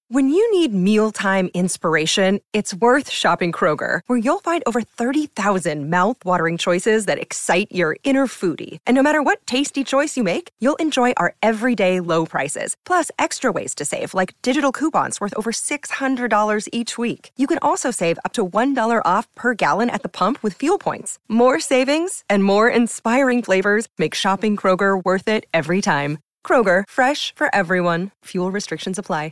When you need mealtime inspiration, it's worth shopping Kroger, where you'll find over 30,000 mouth-watering choices that excite your inner foodie. And no matter what tasty choice you make, you'll enjoy our everyday low prices, plus extra ways to save, like digital coupons worth over $600 each week. You can also save up to $1 off per gallon at the pump with fuel points. More savings and more inspiring flavors make shopping Kroger worth it every time. Kroger, fresh for everyone. Fuel restrictions apply.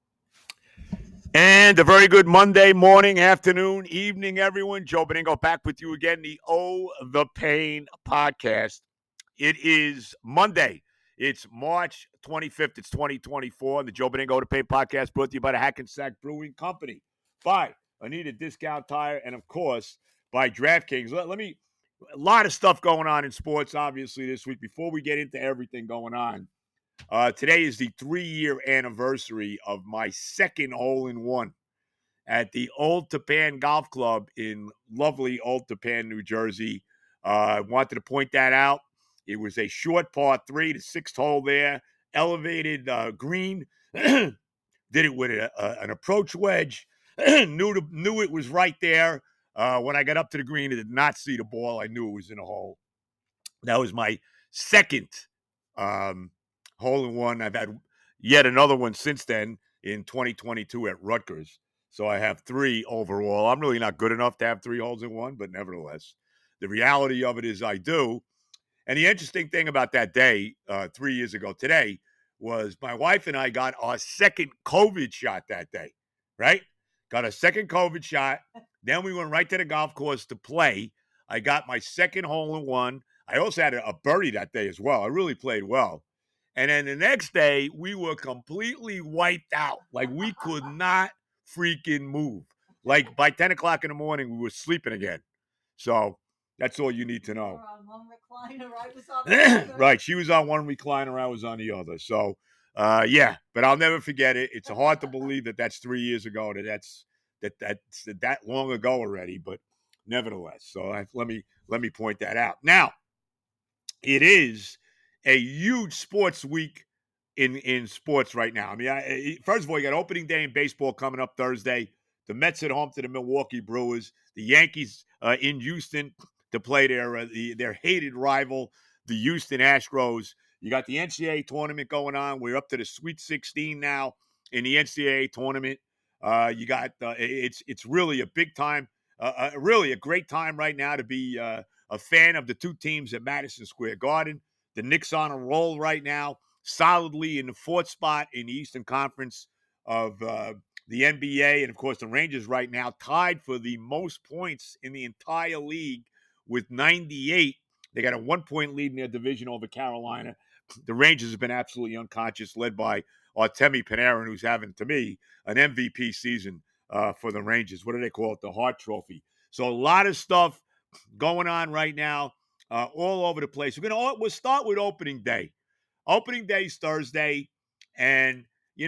And a very good Monday morning, afternoon, evening, everyone. Joe Benigno back with you again, the Oh, the Pain podcast. It is Monday. It's March 25th. It's 2024. And the Joe Benigno the Pain podcast brought to you by the Hackensack Brewing Company, by Anita Discount Tire, and, of course, by DraftKings. A lot of stuff going on in sports, obviously, this week. Before we get into everything going on, today is the 3-year anniversary of my second hole-in-one at the Old Tappan Golf Club in lovely Old Tappan, New Jersey. I wanted to point that out. It was a short par 3, the 6th hole there, elevated green. Did it with an approach wedge. Knew it was right there. When I got up to the green, I did not see the ball. I knew it was in a hole. That was my second hole-in-one. I've had yet another one since then in 2022 at Rutgers. So I have 3 overall. I'm really not good enough to have 3 holes in one, but nevertheless, the reality of it is I do. And the interesting thing about that day, 3 years ago today, was my wife and I got our second COVID shot that day, right? Got a second COVID shot. Then we went right to the golf course to play. I got my second hole-in-one. I also had a birdie that day as well. I really played well. And then the next day, we were completely wiped out. Like, we could not freaking move. Like, by 10 o'clock in the morning, we were sleeping again. So that's all you need to know. On one recliner, I was on the other. Right. She was on one recliner. I was on the other. So, yeah. But I'll never forget it. It's hard to believe that that's 3 years ago. That's that long ago already. But nevertheless, so let me point that out. Now, it is a huge sports week in sports right now. I mean, first of all, you got opening day in baseball coming up Thursday. The Mets at home to the Milwaukee Brewers. The Yankees in Houston to play their hated rival, the Houston Astros. You got the NCAA tournament going on. We're up to the Sweet 16 now in the NCAA tournament. You got it's really a big time, really a great time right now to be a fan of the 2 teams at Madison Square Garden. The Knicks on a roll right now, solidly in the 4th spot in the Eastern Conference of the NBA. And, of course, the Rangers right now tied for the most points in the entire league with 98. They got a 1-point lead in their division over Carolina. The Rangers have been absolutely unconscious, led by Artemi Panarin, who's having, to me, an MVP season for the Rangers. What do they call it? The Hart Trophy. So a lot of stuff going on right now. All over the place. We'll start with opening day. Opening day is Thursday, and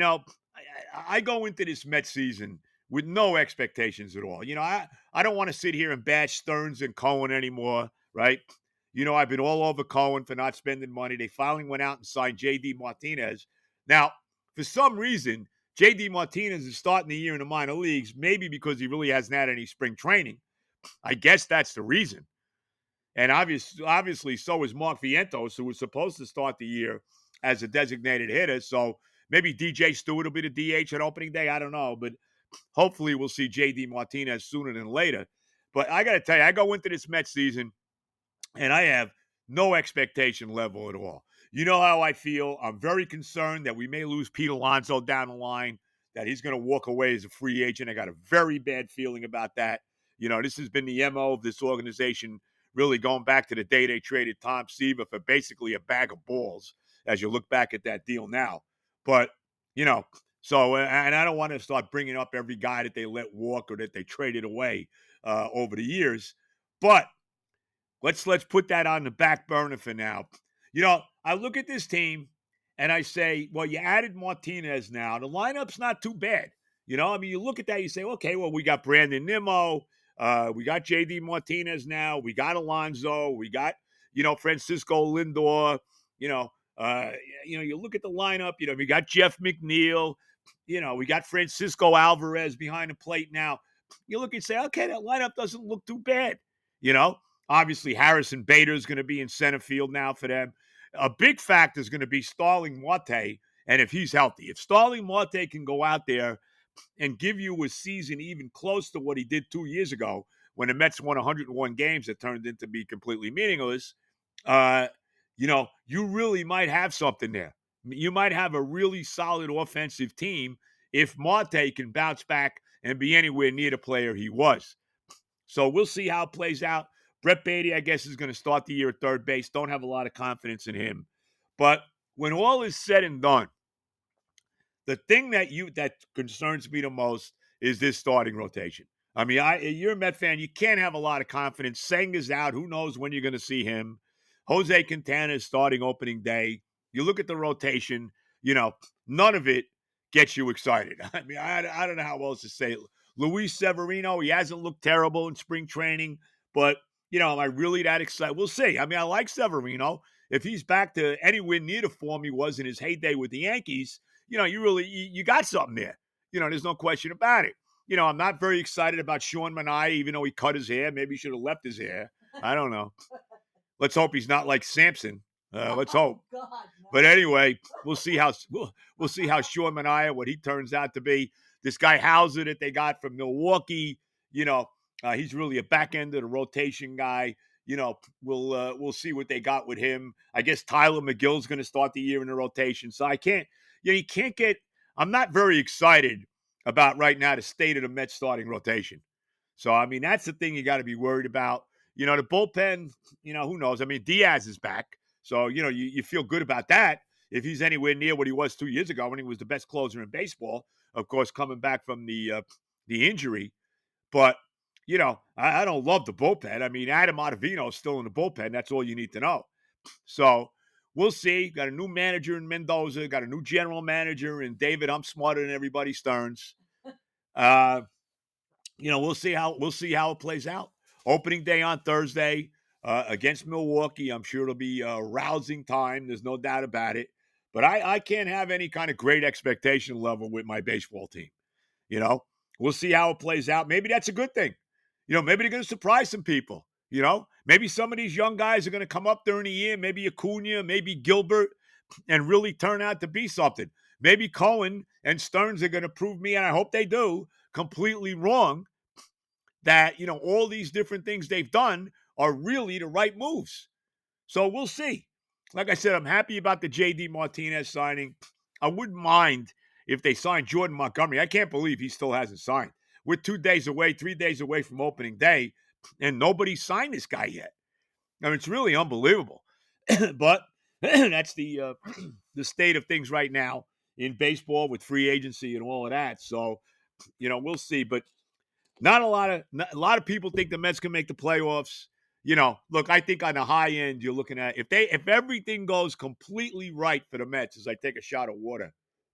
I go into this Mets season with no expectations at all. I don't want to sit here and bash Stearns and Cohen anymore, right? I've been all over Cohen for not spending money. They finally went out and signed J.D. Martinez. Now, for some reason, J.D. Martinez is starting the year in the minor leagues, maybe because he really hasn't had any spring training. I guess that's the reason. And obviously, so is Mark Vientos, who was supposed to start the year as a designated hitter. So maybe DJ Stewart will be the DH at opening day. I don't know. But hopefully we'll see J.D. Martinez sooner than later. But I got to tell you, I go into this Mets season, and I have no expectation level at all. You know how I feel. I'm very concerned that we may lose Pete Alonso down the line, that he's going to walk away as a free agent. I got a very bad feeling about that. This has been the MO of this organization, really going back to the day they traded Tom Seaver for basically a bag of balls, as you look back at that deal now. But, so, and I don't want to start bringing up every guy that they let walk or that they traded away over the years. But let's put that on the back burner for now. I look at this team and I say, well, you added Martinez now. The lineup's not too bad. You look at that, you say, okay, well, we got Brandon Nimmo. We got J.D. Martinez now. We got Alonso. We got, Francisco Lindor. You look at the lineup. We got Jeff McNeil. we got Francisco Alvarez behind the plate now. You look and say, okay, that lineup doesn't look too bad. Obviously Harrison Bader is going to be in center field now for them. A big factor is going to be Starling Marte, and if he's healthy. If Starling Marte can go out there and give you a season even close to what he did 2 years ago when the Mets won 101 games that turned into be completely meaningless, you really might have something there. You might have a really solid offensive team if Marte can bounce back and be anywhere near the player he was. So we'll see how it plays out. Brett Beatty, I guess, is going to start the year at third base. Don't have a lot of confidence in him. But when all is said and done, the thing that concerns me the most is this starting rotation. I mean, you're a Met fan. You can't have a lot of confidence. Senga's out. Who knows when you're going to see him? Jose Quintana is starting opening day. You look at the rotation, none of it gets you excited. I mean, I don't know how else to say it. Luis Severino, he hasn't looked terrible in spring training, but, am I really that excited? We'll see. I mean, I like Severino. If he's back to anywhere near the form he was in his heyday with the Yankees, you got something there. There's no question about it. I'm not very excited about Sean Manaea, even though he cut his hair. Maybe he should have left his hair. I don't know. Let's hope he's not like Samson. Let's hope. God, no. But anyway, we'll see how Sean Manaea, what he turns out to be. This guy Hauser that they got from Milwaukee, he's really a back end of the rotation guy. We'll see what they got with him. I guess Tyler McGill's going to start the year in the rotation. So I'm not very excited about right now the state of the Mets starting rotation. So, I mean, that's the thing you got to be worried about. The bullpen, who knows? I mean, Diaz is back. So, you feel good about that if he's anywhere near what he was 2 years ago when he was the best closer in baseball, of course, coming back from the injury. But, I don't love the bullpen. I mean, Adam Ottavino is still in the bullpen. That's all you need to know. So, we'll see. Got a new manager in Mendoza. Got a new general manager in David. I'm smarter than everybody Stearns. We'll see how it plays out. Opening day on Thursday against Milwaukee. I'm sure it'll be a rousing time. There's no doubt about it. But I can't have any kind of great expectation level with my baseball team. We'll see how it plays out. Maybe that's a good thing. Maybe they're going to surprise some people. Maybe some of these young guys are going to come up during the year. Maybe Acuna, maybe Gilbert, and really turn out to be something. Maybe Cohen and Stearns are going to prove me, and I hope they do, completely wrong that, all these different things they've done are really the right moves. So we'll see. Like I said, I'm happy about the J.D. Martinez signing. I wouldn't mind if they signed Jordan Montgomery. I can't believe he still hasn't signed. We're 3 days away from opening day, and nobody signed this guy yet. I mean, it's really unbelievable. But that's the state of things right now in baseball with free agency and all of that. So, we'll see. But not a lot of people think the Mets can make the playoffs. Look, I think on the high end, you're looking at if everything goes completely right for the Mets, as I take a shot of water.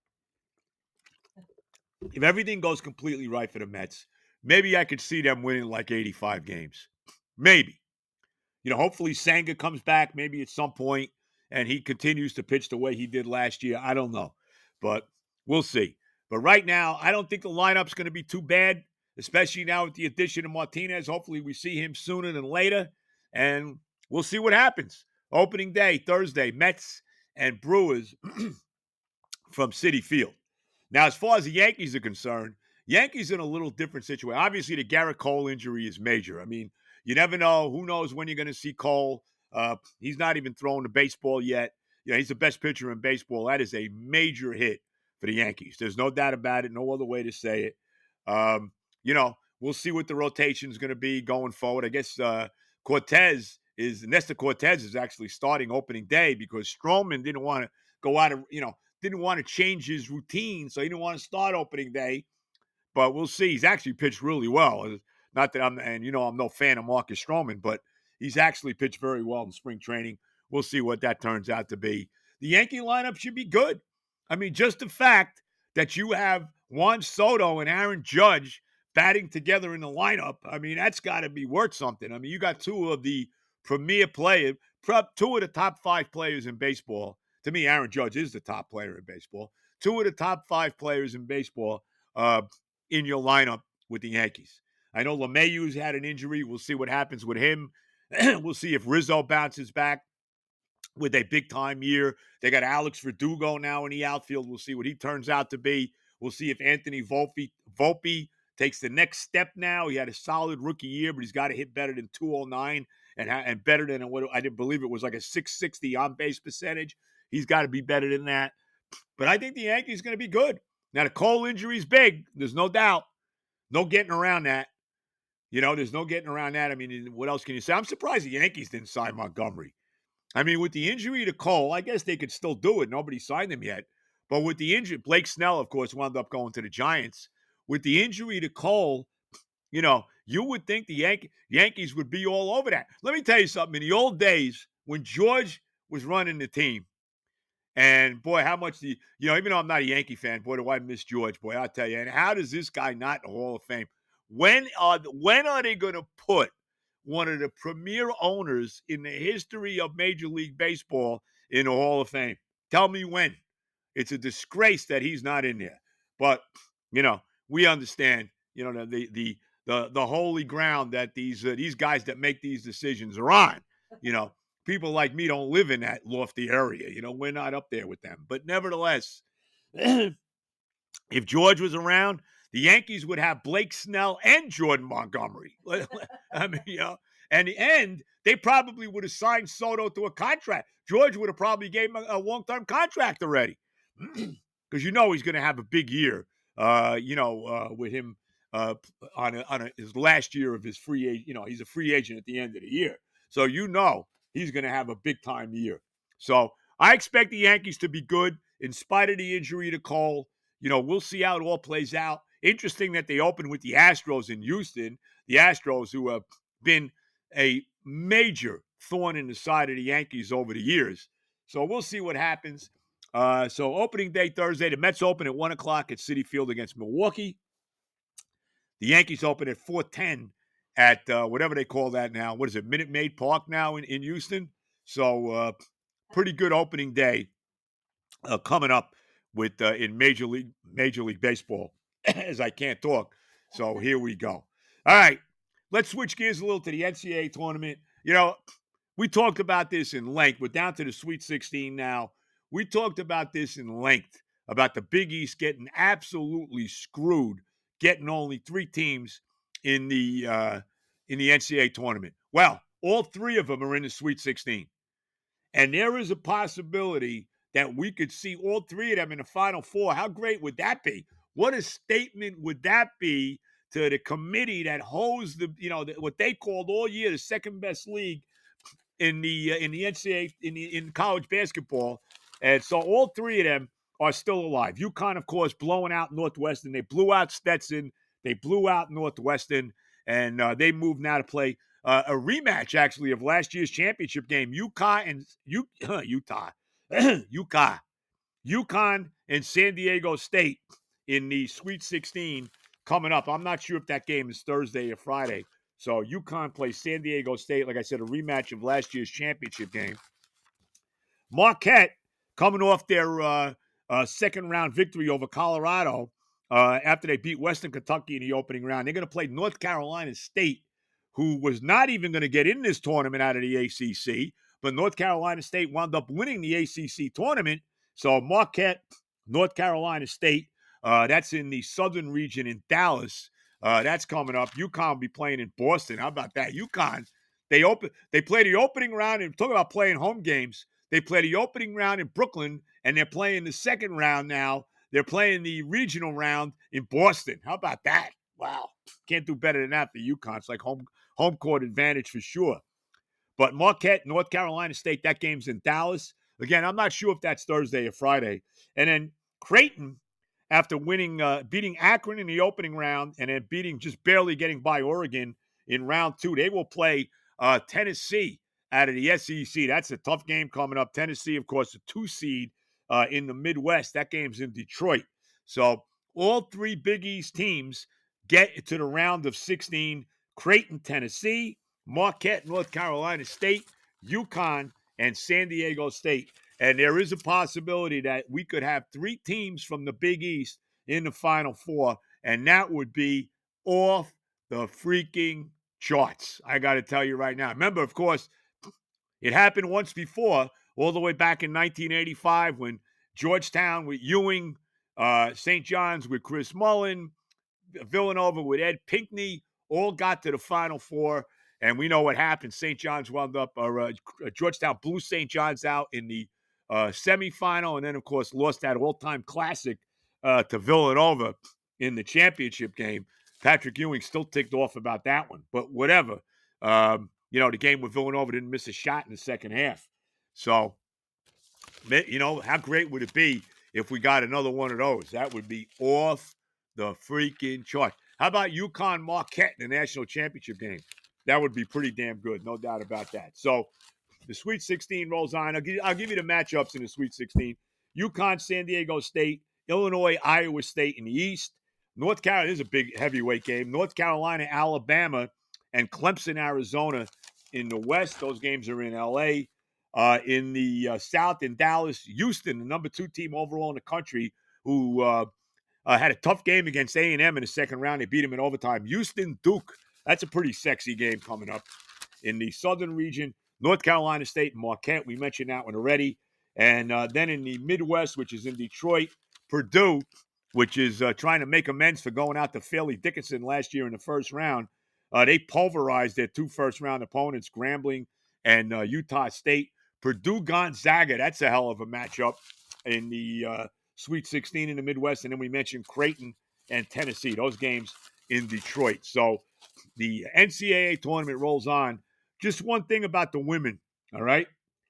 If everything goes completely right for the Mets, maybe I could see them winning like 85 games. Maybe. Hopefully Senga comes back maybe at some point and he continues to pitch the way he did last year. I don't know. But we'll see. But right now, I don't think the lineup's going to be too bad, especially now with the addition of Martinez. Hopefully we see him sooner than later, and we'll see what happens. Opening day, Thursday, Mets and Brewers from Citi Field. Now, as far as the Yankees are concerned, Yankees in a little different situation. Obviously, the Garrett Cole injury is major. I mean, you never know. Who knows when you're going to see Cole? He's not even throwing the baseball yet. He's the best pitcher in baseball. That is a major hit for the Yankees. There's no doubt about it. No other way to say it. We'll see what the rotation is going to be going forward. I guess Nestor Cortez is actually starting opening day because Stroman didn't want to go out of, didn't want to change his routine, so he didn't want to start opening day. But we'll see. He's actually pitched really well. Not that I'm no fan of Marcus Stroman, but he's actually pitched very well in spring training. We'll see what that turns out to be. The Yankee lineup should be good. I mean, just the fact that you have Juan Soto and Aaron Judge batting together in the lineup, I mean, that's got to be worth something. I mean, you got two of the premier players, two of the top 5 players in baseball. To me, Aaron Judge is the top player in baseball. two of the top 5 players in baseball in your lineup with the Yankees. I know LeMahieu's had an injury. We'll see what happens with him. We'll see if Rizzo bounces back with a big-time year. They got Alex Verdugo now in the outfield. We'll see what he turns out to be. We'll see if Anthony Volpe takes the next step now. He had a solid rookie year, but he's got to hit better than 209 and better than what I didn't believe it was like a 660 on-base percentage. He's got to be better than that. But I think the Yankees are going to be good. Now, the Cole injury is big. There's no doubt. No getting around that. There's no getting around that. I mean, what else can you say? I'm surprised the Yankees didn't sign Montgomery. I mean, with the injury to Cole, I guess they could still do it. Nobody signed him yet. But with the injury, Blake Snell, of course, wound up going to the Giants. With the injury to Cole, you would think the Yankees would be all over that. Let me tell you something. In the old days, when George was running the team, and boy, how much even though I'm not a Yankee fan, boy, do I miss George. Boy, I'll tell you. And how does this guy not in the Hall of Fame? When are they going to put one of the premier owners in the history of Major League Baseball in the Hall of Fame? Tell me when. It's a disgrace that he's not in there. But, we understand, the holy ground that these guys that make these decisions are on. People like me don't live in that lofty area. We're not up there with them. But nevertheless, if George was around, the Yankees would have Blake Snell and Jordan Montgomery. I mean, and the end, they probably would have signed Soto to a contract. George would have probably gave him a long-term contract already. Because he's going to have a big year, with him on his last year of his free agent. He's a free agent at the end of the year. So he's going to have a big-time year. So I expect the Yankees to be good in spite of the injury to Cole. We'll see how it all plays out. Interesting that they opened with the Astros in Houston. The Astros, who have been a major thorn in the side of the Yankees over the years. So we'll see what happens. So opening day Thursday, the Mets open at 1 o'clock at Citi Field against Milwaukee. The Yankees open at 4:10 at whatever they call that now. What is it, Minute Maid Park now in Houston? So pretty good opening day coming up with in Major League Baseball, as I can't talk. So here we go. All right, let's switch gears a little to the NCAA tournament. We talked about this in length. We're down to the Sweet 16 now. We talked about this in length, about the Big East getting absolutely screwed, getting only 3 teams in the NCAA tournament. Well, all 3 of them are in the Sweet 16. And there is a possibility that we could see all 3 of them in the Final Four. How great would that be? What a statement would that be to the committee that holds what they called all year the second best league in the NCAA in college basketball. And so all 3 of them are still alive. UConn, of course, blowing out Northwestern. They blew out Stetson. They blew out Northwestern. And they move now to play a rematch, actually, of last year's championship game. UConn and San Diego State in the Sweet 16 coming up. I'm not sure if that game is Thursday or Friday. So UConn plays San Diego State, like I said, a rematch of last year's championship game. Marquette, coming off their second-round victory over Colorado after they beat Western Kentucky in the opening round. They're going to play North Carolina State, who was not even going to get in this tournament out of the ACC, but North Carolina State wound up winning the ACC tournament. So Marquette, North Carolina State, that's in the southern region in Dallas. That's coming up. UConn will be playing in Boston. How about that? UConn, they play the opening round, and talk about playing home games. They play the opening round in Brooklyn, and they're playing the second round now. They're playing the regional round in Boston. How about that? Wow. Can't do better than that for UConn. It's like home court advantage for sure. But Marquette, North Carolina State, that game's in Dallas. Again, I'm not sure if that's Thursday or Friday. And then Creighton, after beating Akron in the opening round and then just barely getting by Oregon in round 2, they will play Tennessee out of the SEC. That's a tough game coming up. Tennessee, of course, a 2 seed in the Midwest. That game's in Detroit. So all 3 Big East teams get to the round of 16. Creighton, Tennessee, Marquette, North Carolina State, UConn, and San Diego State. And there is a possibility that we could have 3 teams from the Big East in the Final Four, and that would be off the freaking charts. I got to tell you right now. Remember, of course, it happened once before, all the way back in 1985 when Georgetown with Ewing, St. John's with Chris Mullin, Villanova with Ed Pinckney, all got to the Final Four. And we know what happened. St. John's wound up, Georgetown blew St. John's out in the semifinal, and then, of course, lost that all-time classic to Villanova in the championship game. Patrick Ewing still ticked off about that one, but whatever. The game with Villanova didn't miss a shot in the second half. So, how great would it be if we got another one of those? That would be off the freaking chart. How about UConn Marquette in the national championship game? That would be pretty damn good, no doubt about that. So the Sweet 16 rolls on. I'll give you the matchups in the Sweet 16. UConn, San Diego State, Illinois, Iowa State in the East. North Carolina is a big heavyweight game. North Carolina, Alabama, and Clemson, Arizona in the West. Those games are in L.A. In the South, in Dallas, Houston, the number 2 team overall in the country, who had a tough game against A&M in the second round. They beat them in overtime. Houston, Duke. That's a pretty sexy game coming up. In the Southern region, North Carolina State and Marquette. We mentioned that one already. And then in the Midwest, which is in Detroit, Purdue, which is trying to make amends for going out to Fairleigh Dickinson last year in the first round. They pulverized their 2 first-round opponents, Grambling and Utah State. Purdue Gonzaga, that's a hell of a matchup in the Sweet 16 in the Midwest. And then we mentioned Creighton and Tennessee, those games in Detroit. So the NCAA tournament rolls on. Just one thing about the women, all right?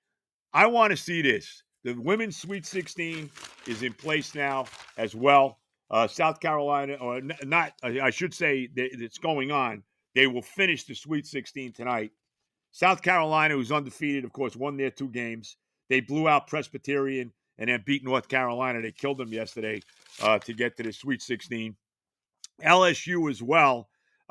I want to see this. The women's Sweet 16 is in place now as well. South Carolina, or not, I should say it's going on. They will finish the Sweet 16 tonight. South Carolina, who's undefeated, of course, won their 2 games. They blew out Presbyterian and then beat North Carolina. They killed them yesterday to get to the Sweet 16. LSU as well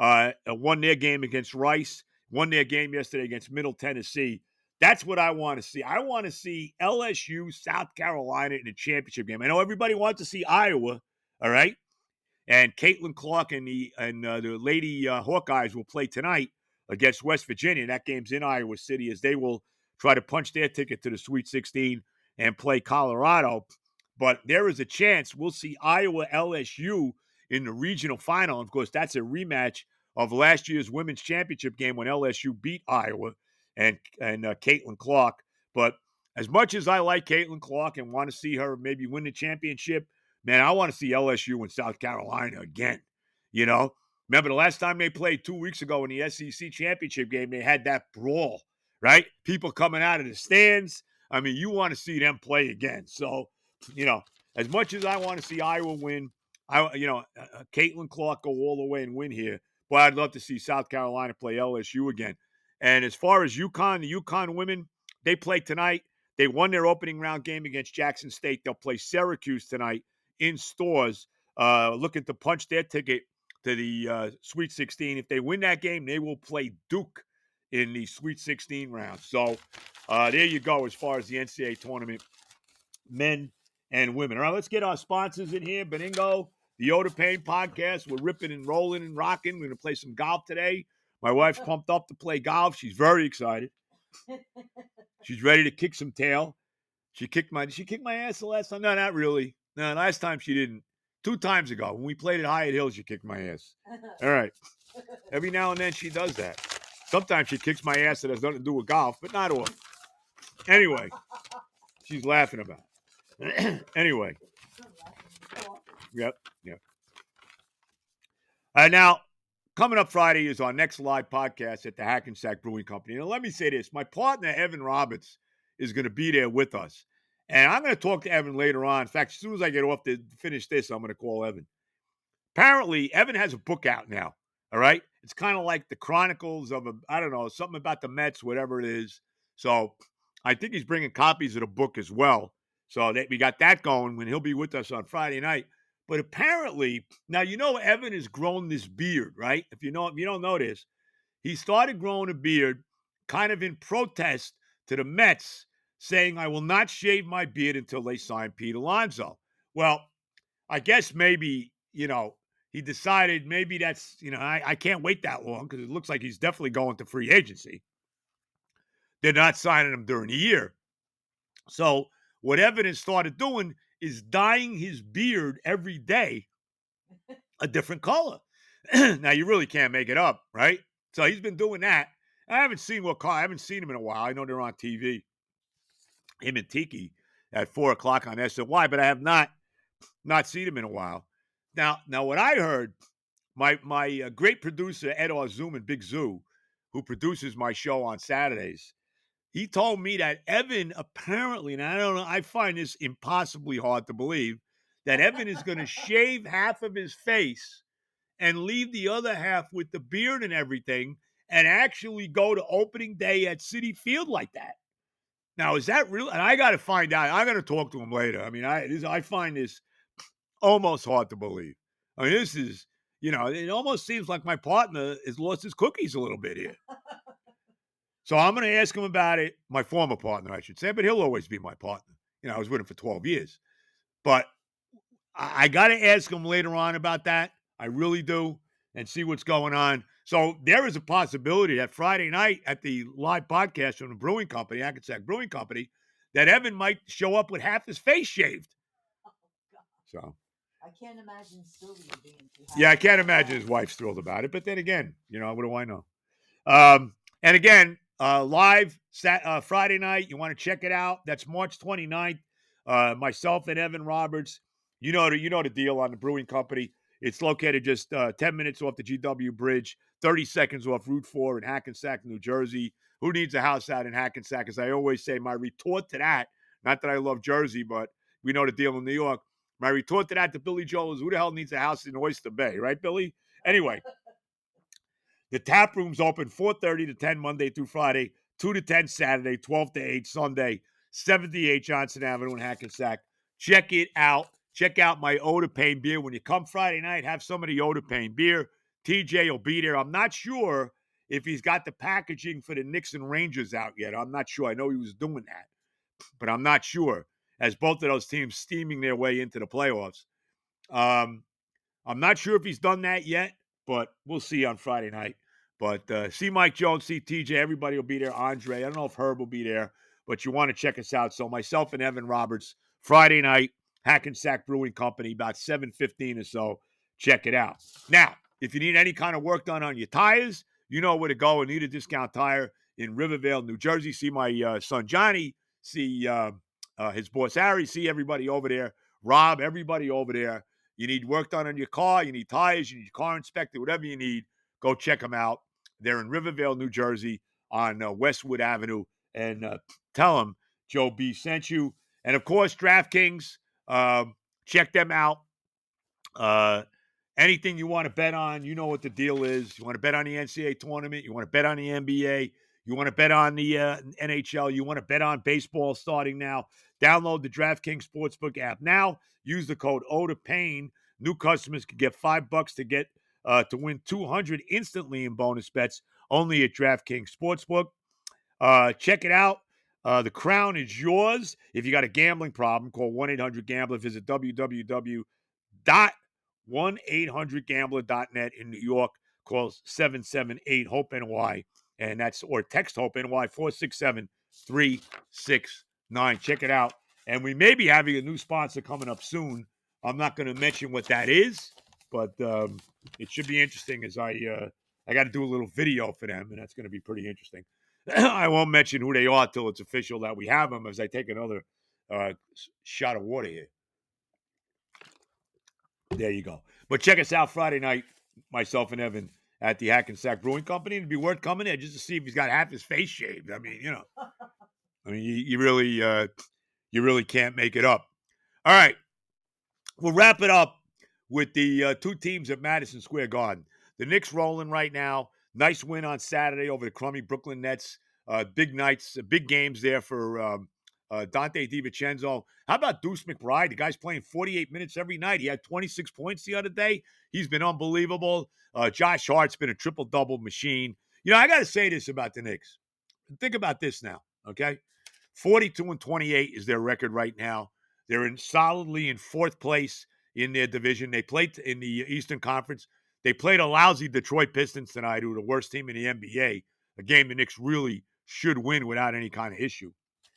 won their game against Rice, won their game yesterday against Middle Tennessee. That's what I want to see. I want to see LSU, South Carolina in the championship game. I know everybody wants to see Iowa, all right? And Caitlin Clark and the Lady Hawkeyes will play tonight against West Virginia. That game's in Iowa City as they will try to punch their ticket to the Sweet 16 and play Colorado. But there is a chance we'll see Iowa LSU in the regional final. Of course, that's a rematch of last year's women's championship game when LSU beat Iowa and Caitlin Clark. But as much as I like Caitlin Clark and want to see her maybe win the championship, man, I want to see LSU and South Carolina again. Remember the last time they played 2 weeks ago in the SEC championship game, they had that brawl, right? People coming out of the stands. I mean, you want to see them play again. So, as much as I want to see Iowa win, Caitlin Clark go all the way and win here, but I'd love to see South Carolina play LSU again. And as far as UConn, the UConn women, they play tonight. They won their opening round game against Jackson State. They'll play Syracuse tonight in Stores, looking to punch their ticket to the Sweet 16. If they win that game, they will play Duke in the Sweet 16 round. So there you go as far as the NCAA tournament, men and women. All right, let's get our sponsors in here. Beningo, the Yoda Pain podcast. We're ripping and rolling and rocking. We're going to play some golf today. My wife's pumped up to play golf. She's very excited. She's ready to kick some tail. She kicked my ass the last time? No, not really. No, last time she didn't. 2 times ago when we played at Hyatt Hills, she kicked my ass. All right. Every now and then she does that. Sometimes she kicks my ass that has nothing to do with golf, but not often. Anyway, she's laughing about it. Anyway. Yep. Now, coming up Friday is our next live podcast at the Hackensack Brewing Company. Now, let me say this. My partner, Evan Roberts, is going to be there with us. And I'm going to talk to Evan later on. In fact, as soon as I get off to finish this, I'm going to call Evan. Apparently, Evan has a book out now, all right? It's kind of like the chronicles of, something about the Mets, whatever it is. So I think he's bringing copies of the book as well. So we got that going when he'll be with us on Friday night. But apparently, now, Evan has grown this beard, right? If you don't know this, he started growing a beard kind of in protest to the Mets saying, I will not shave my beard until they sign Pete Alonso. Well, I guess maybe, he decided maybe that's, I can't wait that long because it looks like he's definitely going to free agency. They're not signing him during the year. So what Evan has started doing is dyeing his beard every day a different color. Now, you really can't make it up, right? So he's been doing that. I haven't seen him in a while. I know they're on TV, him and Tiki at 4 o'clock on SNY, but I have not seen him in a while. Now what I heard, my great producer, Ed Arzuman, Big Zoo, who produces my show on Saturdays, he told me that Evan apparently, and I don't know, I find this impossibly hard to believe, that Evan is going to shave half of his face and leave the other half with the beard and everything and actually go to opening day at Citi Field like that. Now, is that real? And I got to find out. I'm going to talk to him later. I mean, I find this almost hard to believe. I mean, this is, it almost seems like my partner has lost his cookies a little bit here. So I'm going to ask him about it, my former partner, I should say, but he'll always be my partner. I was with him for 12 years. But I got to ask him later on about that. I really do, and see what's going on. So there is a possibility that Friday night at the live podcast from the brewing company, Hackensack Brewing Company, that Evan might show up with half his face shaved. Oh, God. So I can't imagine Sylvia being too happy. Yeah, I can't imagine his wife's thrilled about it. But then again, what do I know? And again, live Friday night, you want to check it out. That's March 29th. Myself and Evan Roberts. You know the deal on the brewing company. It's located just 10 minutes off the GW Bridge, 30 seconds off Route 4 in Hackensack, New Jersey. Who needs a house out in Hackensack? As I always say, my retort to that, not that I love Jersey, but we know the deal in New York. My retort to that to Billy Joel is, who the hell needs a house in Oyster Bay, right, Billy? Anyway, the tap room's open 4:30 to 10 Monday through Friday, 2 to 10 Saturday, 12 to 8 Sunday, 78 Johnson Avenue in Hackensack. Check it out. Check out my Oda Payne beer. When you come Friday night, have some of the Oda Payne beer. TJ will be there. I'm not sure if he's got the packaging for the Knicks and Rangers out yet. I'm not sure. I know he was doing that, but I'm not sure, as both of those teams steaming their way into the playoffs. I'm not sure if he's done that yet, but we'll see on Friday night. But see Mike Jones, see TJ. Everybody will be there. Andre, I don't know if Herb will be there, but you want to check us out. So myself and Evan Roberts, Friday night, Hackensack Brewing Company, about 7:15 or so. Check it out. Now, if you need any kind of work done on your tires, you know where to go. And Need a Discount Tire in Rivervale, New Jersey. See my son Johnny. See his boss Harry. See everybody over there. Rob, everybody over there. You need work done on your car. You need tires. You need your car inspected. Whatever you need, go check them out. They're in Rivervale, New Jersey on Westwood Avenue. And tell them Joe B sent you. And, of course, DraftKings. Check them out. Anything you want to bet on, you know what the deal is. You want to bet on the NCAA tournament. You want to bet on the NBA. You want to bet on the NHL. You want to bet on baseball starting now. Download the DraftKings Sportsbook app now. Use the code Oda Payne. New customers can get $5 to get to win $200 instantly in bonus bets. Only at DraftKings Sportsbook. Check it out. The crown is yours. If you got a gambling problem, call 1-800-GAMBLER. Visit www.1800gambler.net in New York. Call 778-HOPE-NY. And that's, or text HOPE-NY 467-369. Check it out. And we may be having a new sponsor coming up soon. I'm not going to mention what that is, but it should be interesting as I got to do a little video for them, and that's going to be pretty interesting. I won't mention who they are till it's official that we have them, as I take another shot of water here. There you go. But check us out Friday night, myself and Evan, at the Hackensack Brewing Company. It'd be worth coming there just to see if he's got half his face shaved. I mean, you really can't make it up. All right. We'll wrap it up with the two teams at Madison Square Garden. The Knicks rolling right now. Nice win on Saturday over the crummy Brooklyn Nets. Big nights, big games there for Dante DiVincenzo. How about Deuce McBride? The guy's playing 48 minutes every night. He had 26 points the other day. He's been unbelievable. Josh Hart's been a triple-double machine. I got to say this about the Knicks. Think about this now, okay? 42-28 is their record right now. They're solidly in fourth place in their division. They played in the Eastern Conference. They played a lousy Detroit Pistons tonight, who are the worst team in the NBA, a game the Knicks really should win without any kind of issue.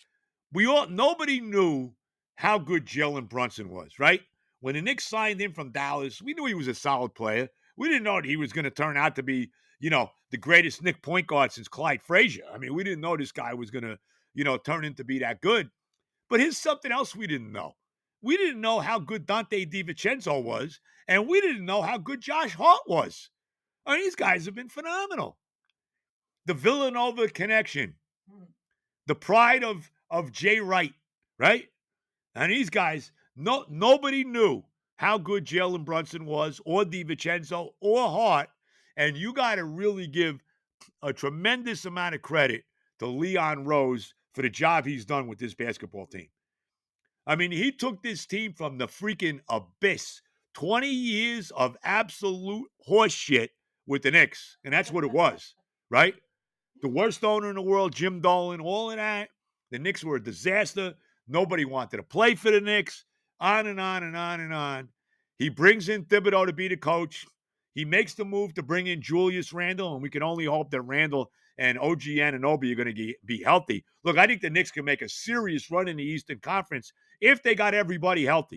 Nobody knew how good Jalen Brunson was, right? When the Knicks signed him from Dallas, we knew he was a solid player. We didn't know that he was going to turn out to be, the greatest Knick point guard since Clyde Frazier. I mean, we didn't know this guy was going to, turn into be that good. But here's something else we didn't know. We didn't know how good Dante DiVincenzo was, and we didn't know how good Josh Hart was. I mean, these guys have been phenomenal. The Villanova connection, the pride of Jay Wright, right? And these guys, nobody knew how good Jalen Brunson was, or DiVincenzo, or Hart, and you got to really give a tremendous amount of credit to Leon Rose for the job he's done with this basketball team. I mean, he took this team from the freaking abyss, 20 years of absolute horse shit with the Knicks, and that's what it was, right? The worst owner in the world, Jim Dolan, all of that. The Knicks were a disaster. Nobody wanted to play for the Knicks, on and on and on and on. He brings in Thibodeau to be the coach. He makes the move to bring in Julius Randle, and we can only hope that Randle and OG Anunoby are going to be healthy. Look, I think the Knicks can make a serious run in the Eastern Conference if they got everybody healthy.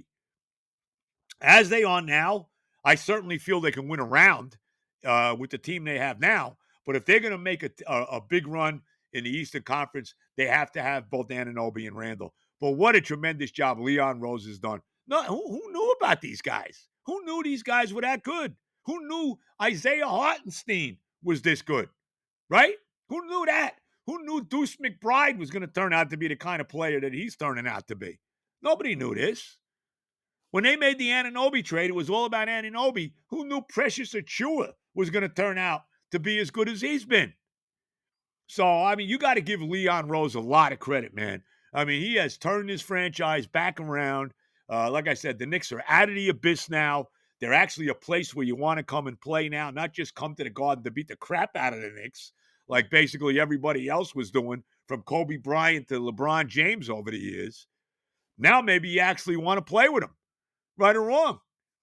As they are now, I certainly feel they can win a round with the team they have now. But if they're going to make a big run in the Eastern Conference, they have to have both Anunoby and Randle. But what a tremendous job Leon Rose has done. No, who knew about these guys? Who knew these guys were that good? Who knew Isaiah Hartenstein was this good, right? Who knew that? Who knew Deuce McBride was going to turn out to be the kind of player that he's turning out to be? Nobody knew this. When they made the Anunoby trade, it was all about Anunoby. Who knew Precious Achiuwa was going to turn out to be as good as he's been? So, I mean, you got to give Leon Rose a lot of credit, man. I mean, he has turned his franchise back around. Like I said, the Knicks are out of the abyss now. They're actually a place where you want to come and play now, not just come to the Garden to beat the crap out of the Knicks, like basically everybody else was doing, from Kobe Bryant to LeBron James over the years. Now maybe you actually want to play with them, right or wrong.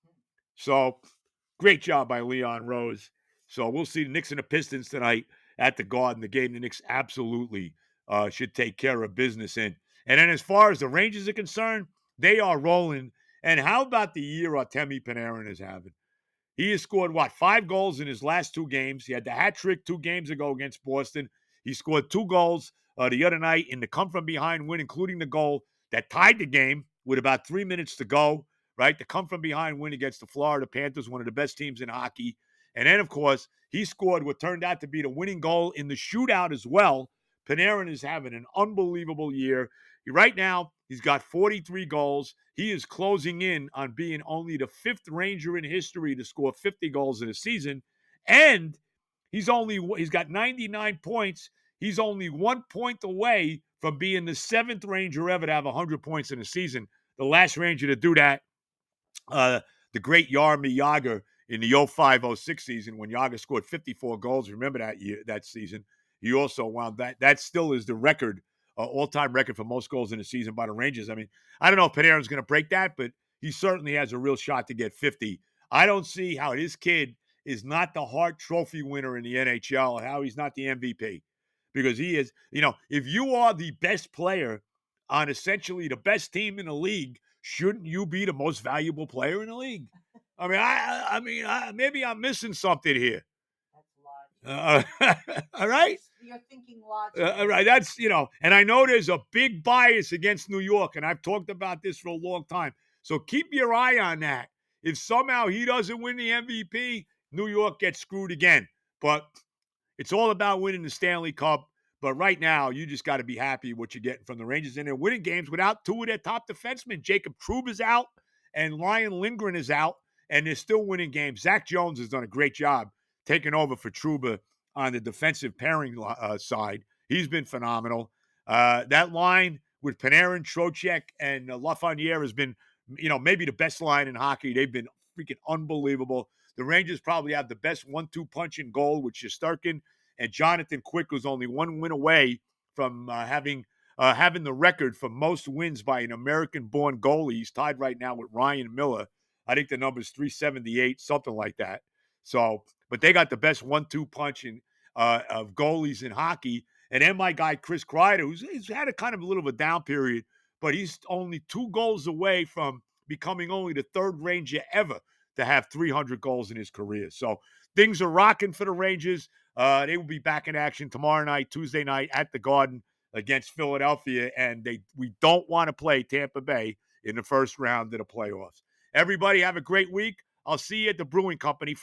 So, great job by Leon Rose. So, we'll see the Knicks and the Pistons tonight at the Garden, the game the Knicks absolutely should take care of business in. And then as far as the Rangers are concerned, they are rolling. And how about the year Artemi Panarin is having? He has scored, 5 goals in his last 2 games. He had the hat trick 2 games ago against Boston. He scored 2 goals the other night in the come-from-behind win, including the goal that tied the game with about 3 minutes to go, right? The come-from-behind win against the Florida Panthers, one of the best teams in hockey. And then, of course, he scored what turned out to be the winning goal in the shootout as well. Panarin is having an unbelievable year. Right now, he's got 43 goals. He is closing in on being only the 5th Ranger in history to score 50 goals in a season. And he's got 99 points. He's only 1 point away from being the 7th Ranger ever to have 100 points in a season. The last Ranger to do that, the great Jaromir Jagr in the 05-06 season, when Jagr scored 54 goals. Remember that season. He also wound that still is the record, all-time record for most goals in a season by the Rangers. I mean, I don't know if Panarin's going to break that, but he certainly has a real shot to get 50. I don't see how this kid is not the Hart Trophy winner in the NHL, how he's not the MVP. Because he is, if you are the best player on essentially the best team in the league, shouldn't you be the most valuable player in the league? I mean, maybe I'm missing something here. That's logical. All right? You're thinking logical. All right, that's, and I know there's a big bias against New York, and I've talked about this for a long time. So keep your eye on that. If somehow he doesn't win the MVP, New York gets screwed again. But it's all about winning the Stanley Cup. But right now, you just got to be happy what you're getting from the Rangers. And they're winning games without 2 of their top defensemen. Jacob Trouba is out, and Ryan Lindgren is out, and they're still winning games. Zach Jones has done a great job taking over for Trouba on the defensive pairing side. He's been phenomenal. That line with Panarin, Trocheck, and Lafreniere has been, maybe the best line in hockey. They've been freaking unbelievable. The Rangers probably have the best 1-2 punch in goal with Shesterkin, and Jonathan Quick was only 1 win away from having having the record for most wins by an American-born goalie. He's tied right now with Ryan Miller. I think the number is 378, something like that. So, but they got the best 1-2 punch of goalies in hockey. And then my guy Chris Kreider, who's had a kind of a little of a down period, but he's only 2 goals away from becoming only the third Ranger ever to have 300 goals in his career. So things are rocking for the Rangers. They will be back in action tomorrow night, Tuesday night at the Garden against Philadelphia, and we don't want to play Tampa Bay in the first round of the playoffs. Everybody have a great week. I'll see you at the Brewing Company.